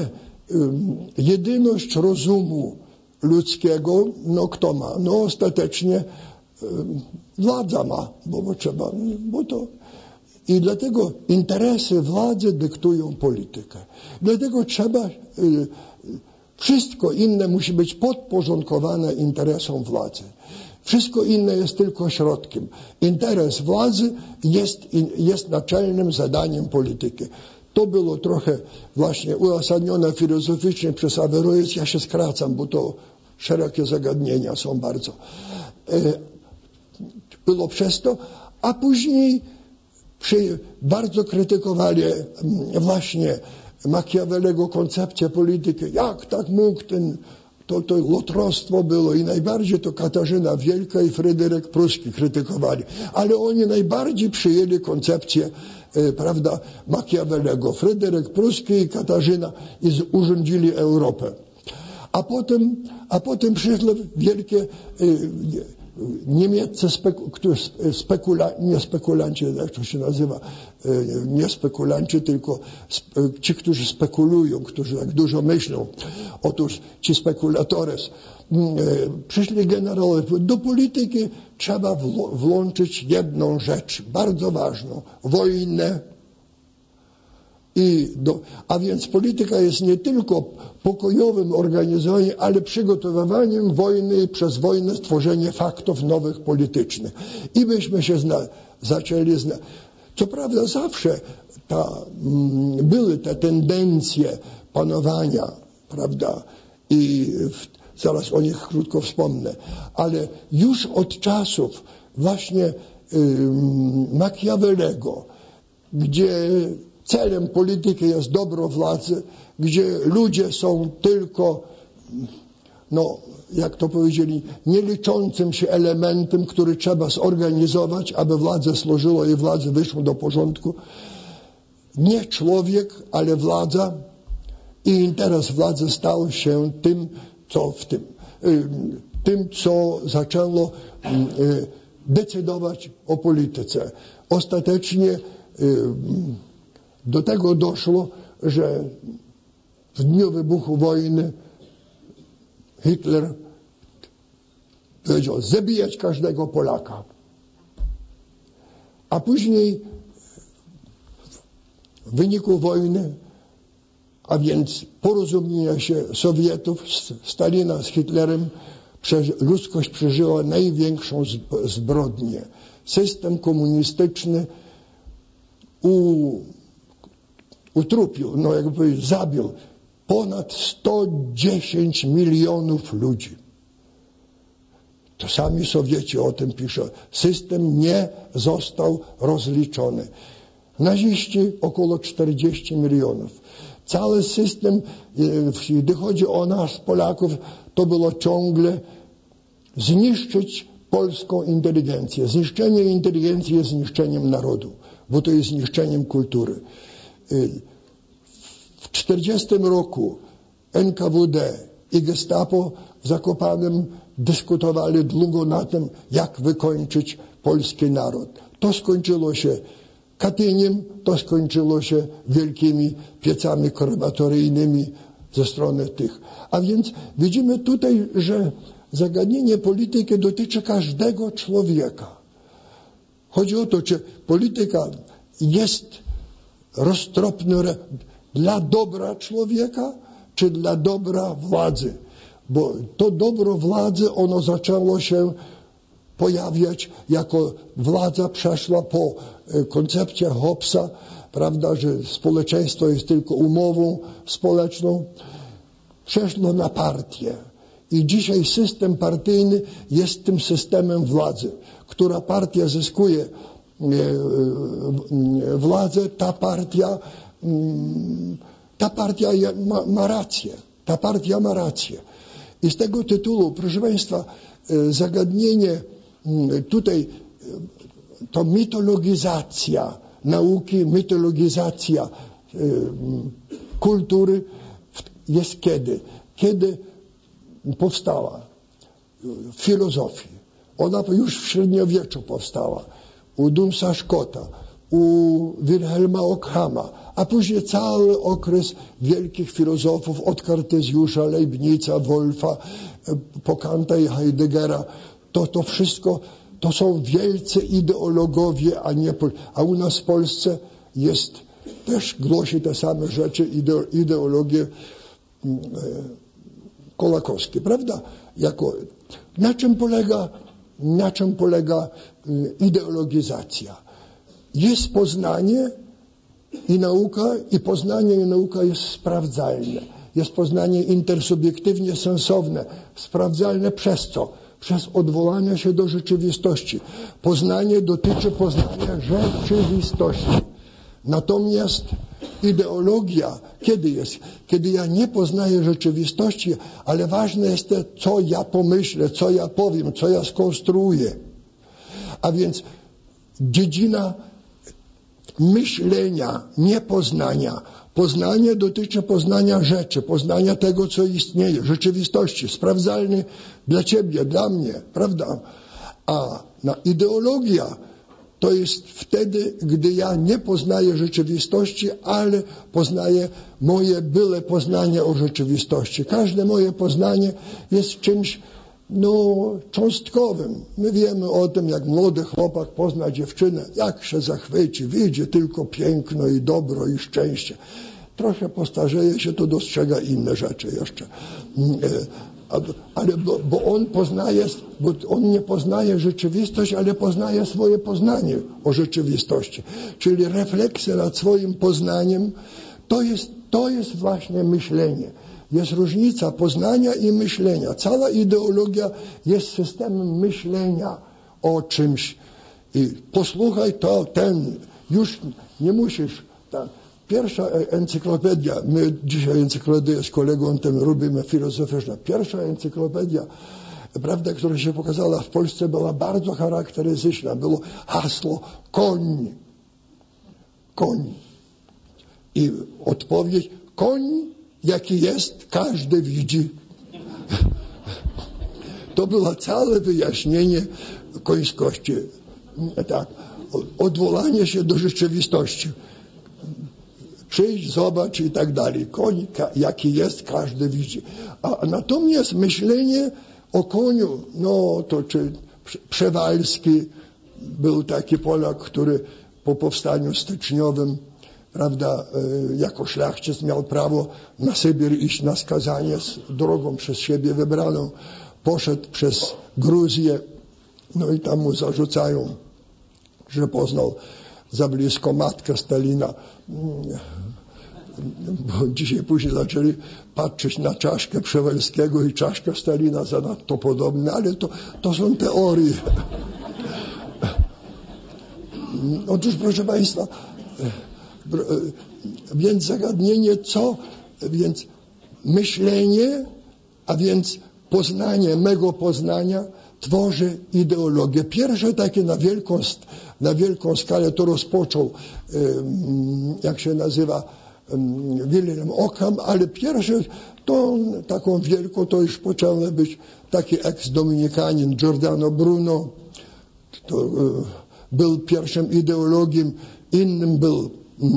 jedyność rozumu ludzkiego, no kto ma? No ostatecznie władza ma, bo trzeba, bo to. I dlatego interesy władzy dyktują politykę. Dlatego trzeba, wszystko inne musi być podporządkowane interesom władzy. Wszystko inne jest tylko środkiem. Interes władzy jest naczelnym zadaniem polityki. To było trochę właśnie uzasadnione filozoficznie przez Averroes. Ja się skracam, bo to szerokie zagadnienia są bardzo. Było przez to, a później bardzo krytykowali właśnie Machiavellego koncepcję polityki. Jak tak mógł to łotrostwo było i najbardziej to Katarzyna Wielka i Fryderyk Pruski krytykowali. Ale oni najbardziej przyjęli koncepcję, prawda, Machiavellego. Fryderyk Pruski i Katarzyna i urządzili Europę. A potem przyszły wielkie niemieccy nie spekulanci, jak to się nazywa, nie spekulanci, tylko ci, którzy spekulują, którzy tak dużo myślą. Otóż ci spekulatores przyszli generałowie. Do polityki trzeba włączyć jedną rzecz, bardzo ważną, wojnę. A więc polityka jest nie tylko pokojowym organizowaniem, ale przygotowywaniem wojny i przez wojnę stworzenie faktów nowych politycznych. I byśmy się zaczęli znać. Co prawda zawsze były te tendencje panowania, prawda, i zaraz o nich krótko wspomnę, ale już od czasów właśnie Machiavellego, gdzie celem polityki jest dobro władzy, gdzie ludzie są tylko, no, jak to powiedzieli, nieliczącym się elementem, który trzeba zorganizować, aby władza służyła i władza wyszła do porządku. Nie człowiek, ale władza i interes władzy stał się tym, co zaczęło decydować o polityce. Ostatecznie do tego doszło, że w dniu wybuchu wojny Hitler powiedział zabijać każdego Polaka. A później w wyniku wojny, a więc porozumienia się Sowietów, Stalina z Hitlerem, ludzkość przeżyła największą zbrodnię. System komunistyczny utrupił, no jakby powiedzieć, zabił ponad 110 milionów ludzi. To sami Sowieci o tym piszą. System nie został rozliczony. Naziści około 40 milionów. Cały system, gdy chodzi o nas, Polaków, to było ciągle zniszczyć polską inteligencję. Zniszczenie inteligencji jest zniszczeniem narodu, bo to jest zniszczeniem kultury. W 1940 roku NKWD i Gestapo w Zakopanem dyskutowali długo na tym, jak wykończyć polski naród. To skończyło się Katyniem, to skończyło się wielkimi piecami krematoryjnymi ze strony tych. A więc widzimy tutaj, że zagadnienie polityki dotyczy każdego człowieka. Chodzi o to, czy polityka jest roztropna dla dobra człowieka, czy dla dobra władzy. Bo to dobro władzy, ono zaczęło się pojawiać jako władza przeszła po koncepcję Hobbesa, prawda, że społeczeństwo jest tylko umową społeczną, przeszło na partię. I dzisiaj system partyjny jest tym systemem władzy. Która partia zyskuje władzę, ta partia ma rację. Ta partia ma rację. I z tego tytułu, proszę Państwa, zagadnienie tutaj to mitologizacja nauki, mitologizacja kultury jest kiedy? Kiedy powstała w filozofii. Ona już w średniowieczu powstała. U Dumsa Scotta, u Wilhelma Ockhama, a później cały okres wielkich filozofów od Kartezjusza, Leibnica, Wolfa, po Kanta i Heideggera. To wszystko to są wielcy ideologowie, a u nas w Polsce też głosi te same rzeczy, ideologie Kołakowskie, prawda? Na czym polega ideologizacja? Jest poznanie i nauka, i poznanie i nauka jest sprawdzalne. Jest poznanie intersubiektywnie sensowne, sprawdzalne przez co? Przez odwołanie się do rzeczywistości. Poznanie dotyczy poznania rzeczywistości. Natomiast ideologia kiedy jest? Kiedy ja nie poznaję rzeczywistości, ale ważne jest to, co ja pomyślę, co ja powiem, co ja skonstruuję. A więc dziedzina myślenia, nie poznania. Poznanie dotyczy poznania rzeczy, poznania tego, co istnieje, rzeczywistości, sprawdzalny dla ciebie, dla mnie, prawda? A ideologia to jest wtedy, gdy ja nie poznaję rzeczywistości, ale poznaję moje byle poznanie o rzeczywistości. Każde moje poznanie jest czymś cząstkowym. My wiemy o tym, jak młody chłopak pozna dziewczynę, jak się zachwyci, wyjdzie tylko piękno i dobro i szczęście. Trochę postarzeje się, to dostrzega inne rzeczy jeszcze. Ale bo on nie poznaje rzeczywistość, ale poznaje swoje poznanie o rzeczywistości. Czyli refleksja nad swoim poznaniem, to jest właśnie myślenie. Jest różnica poznania i myślenia. Cała ideologia jest systemem myślenia o czymś. I posłuchaj już nie musisz. Pierwsza encyklopedia, my dzisiaj encyklopedię z kolegą tym robimy filozoficzną. Pierwsza encyklopedia, prawda, która się pokazała w Polsce, była bardzo charakterystyczna. Było hasło koń. Koń. I odpowiedź, koń jaki jest, każdy widzi. To było całe wyjaśnienie końskości. Tak. Odwołanie się do rzeczywistości. Przyjdź, zobacz i tak dalej. Koń jaki jest, każdy widzi. A natomiast myślenie o koniu, to czy Przewalski był taki Polak, który po powstaniu styczniowym, prawda, jako szlachcic miał prawo na Sybir iść na skazanie z drogą przez siebie wybraną. Poszedł przez Gruzję, i tam mu zarzucają, że poznał za blisko matkę Stalina. Bo dzisiaj później zaczęli patrzeć na czaszkę Przewalskiego i czaszkę Stalina zanadto podobne, ale to są teorie. Otóż, proszę Państwa, więc zagadnienie więc myślenie, a więc poznanie mego poznania tworzy ideologię. Pierwsze takie na wielką skalę to rozpoczął, jak się nazywa, Wilhelm Ockham, ale pierwsze taką wielką to już począł być taki eks-dominikanin Giordano Bruno. To był pierwszym ideologiem, innym był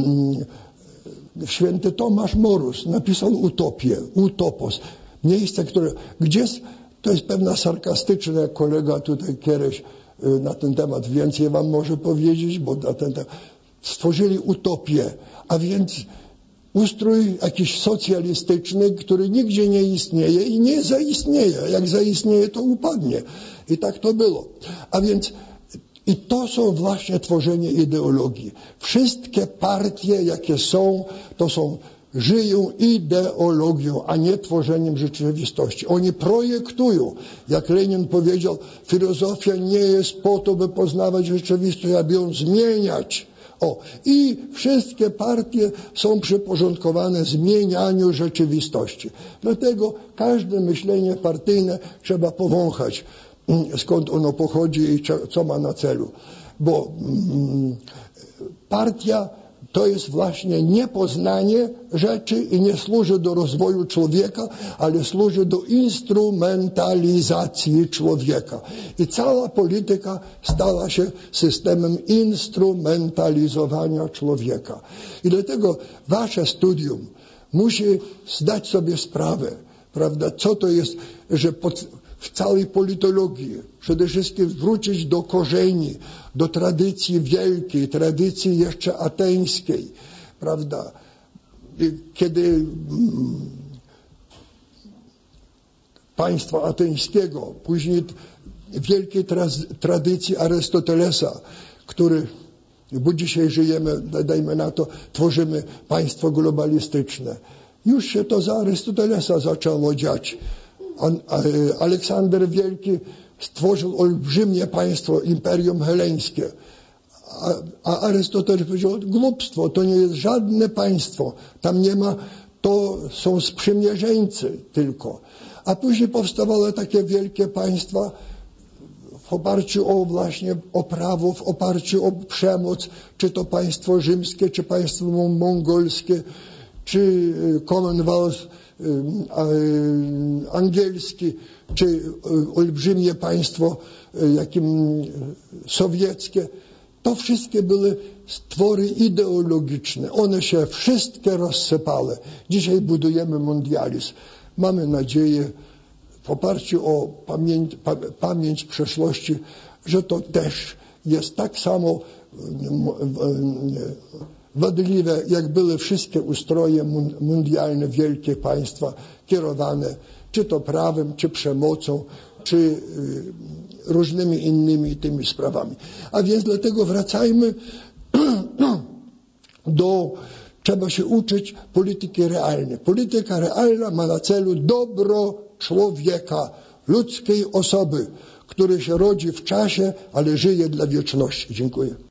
święty Tomasz Morus, napisał Utopię, Utopos. Miejsce, to jest pewna sarkastyczna, jak kolega tutaj kiedyś na ten temat więcej wam może powiedzieć, bo na ten temat stworzyli utopię, a więc ustrój jakiś socjalistyczny, który nigdzie nie istnieje i nie zaistnieje. Jak zaistnieje, to upadnie. I tak to było. A więc i to są właśnie tworzenie ideologii. Wszystkie partie, jakie są, żyją ideologią, a nie tworzeniem rzeczywistości. Oni projektują. Jak Lenin powiedział, filozofia nie jest po to, by poznawać rzeczywistość, aby ją zmieniać. I wszystkie partie są przyporządkowane zmienianiu rzeczywistości. Dlatego każde myślenie partyjne trzeba powąchać, skąd ono pochodzi i co ma na celu. Bo partia to jest właśnie niepoznanie rzeczy i nie służy do rozwoju człowieka, ale służy do instrumentalizacji człowieka. I cała polityka stała się systemem instrumentalizowania człowieka. I dlatego wasze studium musi zdać sobie sprawę, prawda, co to jest, że w całej politologii przede wszystkim wrócić do korzeni, do tradycji wielkiej, tradycji jeszcze ateńskiej, prawda? Kiedy państwa ateńskiego, później wielkiej tradycji Arystotelesa, który, bo dzisiaj żyjemy, dajmy na to, tworzymy państwo globalistyczne. Już się to za Arystotelesa zaczęło dziać. Aleksander Wielki stworzył olbrzymie państwo, imperium heleńskie. A Arystoteles powiedział, głupstwo, to nie jest żadne państwo. Tam nie ma, to są sprzymierzeńcy tylko. A później powstawały takie wielkie państwa w oparciu o właśnie o prawo, w oparciu o przemoc, czy to państwo rzymskie, czy państwo mongolskie, czy Commonwealth angielski, czy olbrzymie państwo jakim sowieckie. To wszystkie były stwory ideologiczne. One się wszystkie rozsypały. Dzisiaj budujemy mundializm. Mamy nadzieję w oparciu o pamięć przeszłości, że to też jest tak samo wadliwe, jak były wszystkie ustroje mundialne, wielkie państwa kierowane czy to prawem, czy przemocą, czy różnymi innymi tymi sprawami. A więc dlatego wracajmy trzeba się uczyć polityki realnej. Polityka realna ma na celu dobro człowieka, ludzkiej osoby, który się rodzi w czasie, ale żyje dla wieczności. Dziękuję.